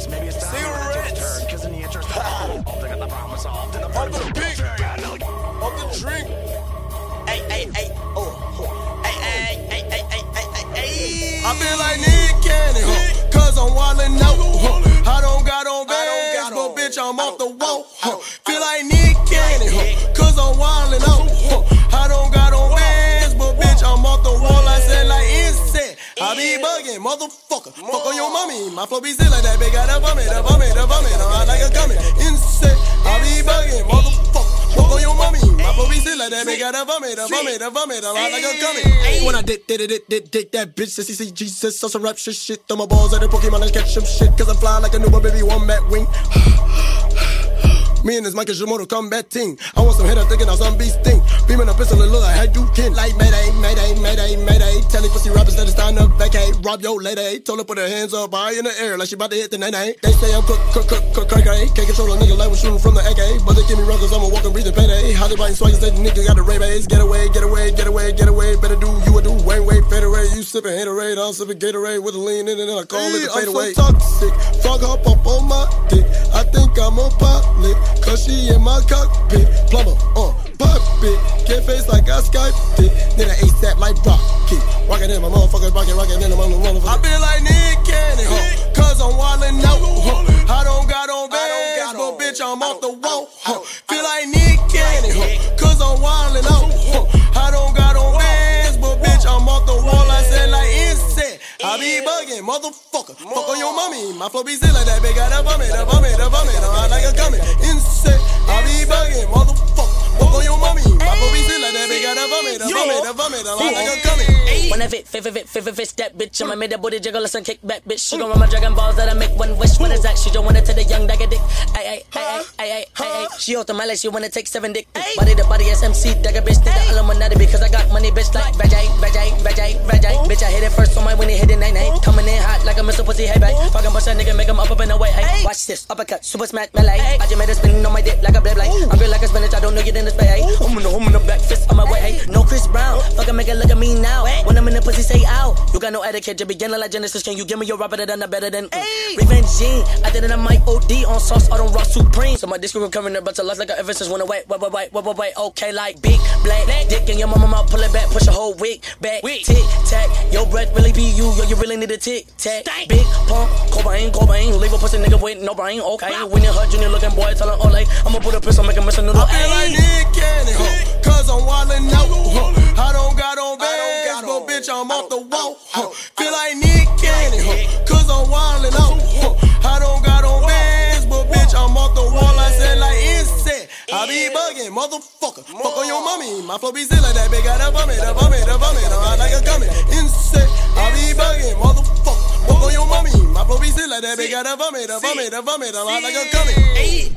cigarettes. Maybe it's time for the turn, cause in the interest of all, they got the problem solved. Of the beat, of the drink. Ay, oh, ay. I feel like Nick Cannon, cause I'm wildin' out. I don't got on bands, but bitch, I'm off the wall. Feel like Nick Cannon, cause I'm wildin' out. I don't got on bands, but bitch, I'm off the wall. I said like insect, I be bugging, motherfucker. Fuck on your mommy, my flow be still like that. Big got the vomit, I'm out like a gummy. Insect, I be bugging, motherfucker. Fuck on your mommy, my flow be still like that. Big got the vomit, I'm out like a gummy. When I did that bitch, says he Jesus, so some rap shit. Throw my balls at the Pokemon and catch some shit, cause I'm flying like a newborn baby, one bat wing. Me and this Mike is your Mortal Kombat team. I want some hitter thinking I'm some beast thing. Beaming a pistol and look like you can. Like Mayday. Telling pussy rappers that it's time to vacate. Rob your lady. Told her put her hands up high in the air like she about to hit the nay-nay. They say I'm crazy. Can't control a nigga like we're shooting from the AK. But they give me runs cause I'm a walking breathing payday. How they biting swagger say the nigga got the rabies. Get away. Better do you a do way Faderade. You sipping Haterade. I'm sipping Gatorade with a lean in it and I call it a fadeaway. I'm so toxic. Frog hop up on my dick. I think I'm a pilot. Cause she in my cockpit, plumber, pop it, get face like I Skyped it, then I ASAP like Rocket, rockin' in my motherfuckers, rockin' in my motherfuckers. I feel like Nick Cannon, cause I'm wildin' out, I don't got on bands, but bitch I'm off the wall, feel like Nick Cannon, cause I'm wildin' out, I don't got on bands, but bitch I'm off the wall, I said like insect, I be bugging, motherfucker, fuck on your mommy, my flow be still like that, big got the vomit, I'm out like a gummy, insect, I be bugging, motherfucker, fuck on your mommy, my flow be still like that, big got the vomit, I'm out like a gummy. When I fit that bitch, I'ma make that booty jiggle, listen, kick back, bitch. She gon' run my Dragon Balls that I make one wish. What is that? She don't want it to the young dagger dick. Ay. She out the mallet, she wanna take 7 dick. Body to body, SMC, dagger bitch. Think the Illuminati because I got money, bitch. Like Vajay. Bitch, I hit it first on my when it hit it night. Coming in hot like a Mr. Pussy, hey, babe. Fucking bust that nigga, make him up in the way, hey. Watch this, uppercut, super smack, melee. I just made a spin on my dick like a blade. I feel like a spinach, I don't know you in this bay, hey. I'm in the back fist on my way, hey. No Chris Brown, fucking make it look at me now. When I'm in the pussy, say ow. You got no etiquette, you beginning like Genesis. Can you give me your rapper that done better than Revenge Gene? I did it on my OD on sauce, I don't rock Supreme. So my disc will come in there, but to life like a ever since when I wait. Okay, like big black dick in your mama mouth, pull it back, push a whole wig back. Tic tac, your breath really be you, yo, you really need a tic tac. Big pump, Cobain, leave a pussy nigga with no brain. Okay, when you her junior looking boy, tell her Olay, I'ma put a pistol, make a mess of noodle. I feel like Nick Cannon, cause I'm wildin' out. I don't got on bands, but bitch I'm off the wall. Feel like Nick Cannon, cause I'm wildin' out. I don't got on bands, but bitch I'm off the wall. I said like insect, I be bugging, motherfucker. Fuck on your mommy, my flow be still like that. Big got the vomit, I'm out like a gummy. Insect, I be bugging, motherfucker. Fuck on your mommy, my flow be still like that. Big got the vomit, I'm out like a gummy.